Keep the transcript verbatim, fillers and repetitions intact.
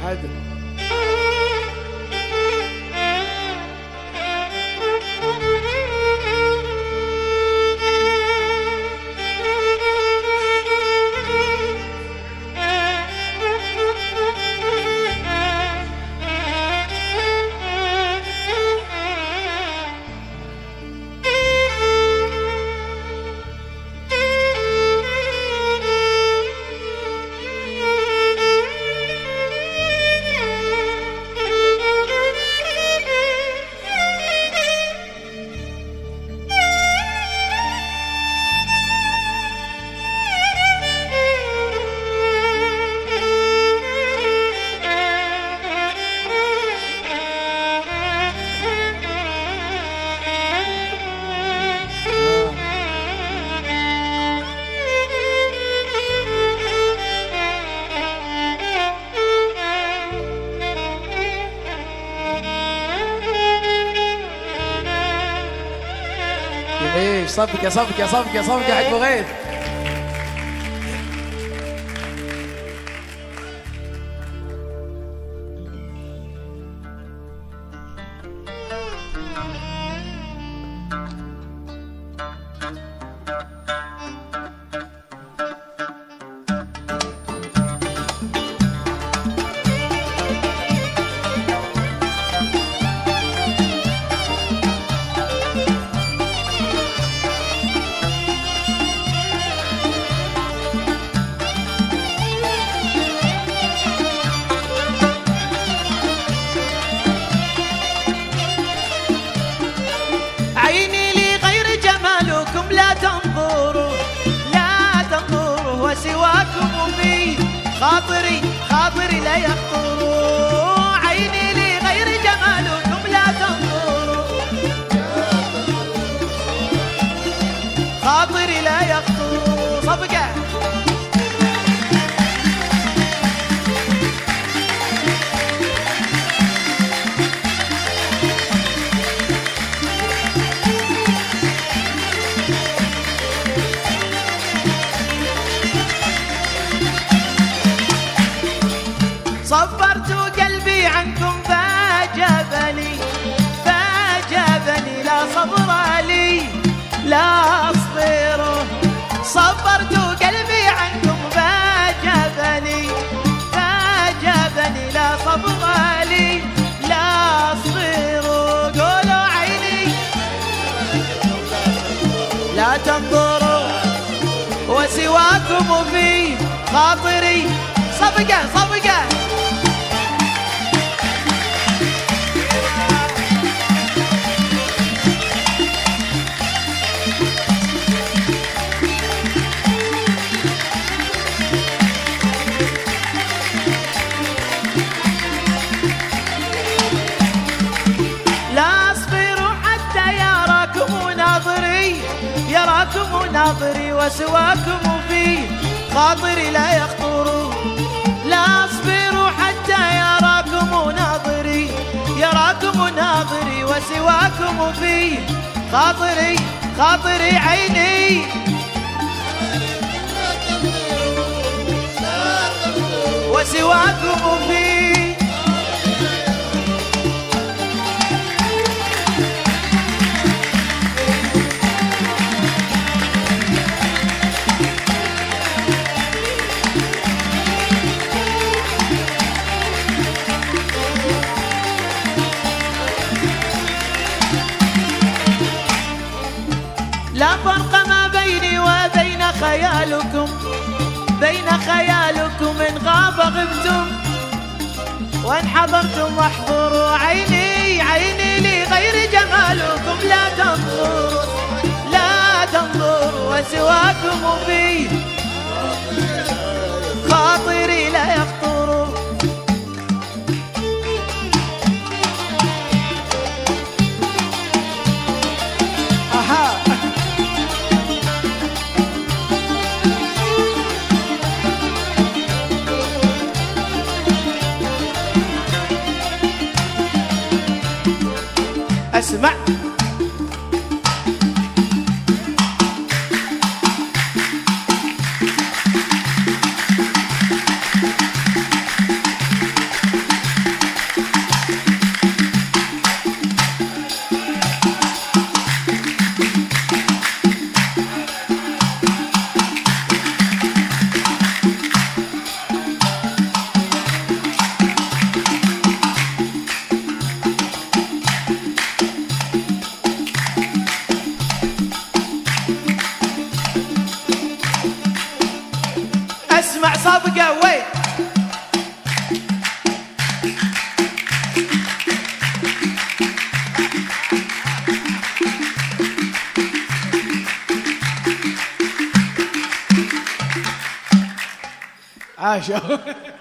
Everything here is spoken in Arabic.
حاضر. ايه صفق يا صفق يا صفق يا صفق يا حاج بغيث. عيني لي غير جمالكم لا تنظروا لا تنظروا وسواكم بي خاطري خاطري لا يخطروا. عيني لي غير جمالكم لا تنظروا خاطري لا يخطروا. صفقة صبرت قلبي عنكم فاجابني فاجابني لا صبر لي لا أصبر. صبرت قلبي عنكم فاجابني فاجابني لا صبر لي لا أصبر. قولوا عيني لا تنظروا وسواكم في خاطري. صفقة صفقة لا أصبر حتى يراكم ناظري يراكم ناظري وسواكم في خاطري لا يخطر. لا أصبر حتى يراكم ناظري يراكم ناظري وسواكم في خاطري خاطري. عيني وسواكم في لا فرق ما بيني وبين خيالكم بين خيالكم إن غاب غبتم وإن حضرتم واحضروا. عيني عيني لي غير جمالكم لا تنظروا لا تنظروا وسواكم في خاطري لا يخطر. اسمع عاشوا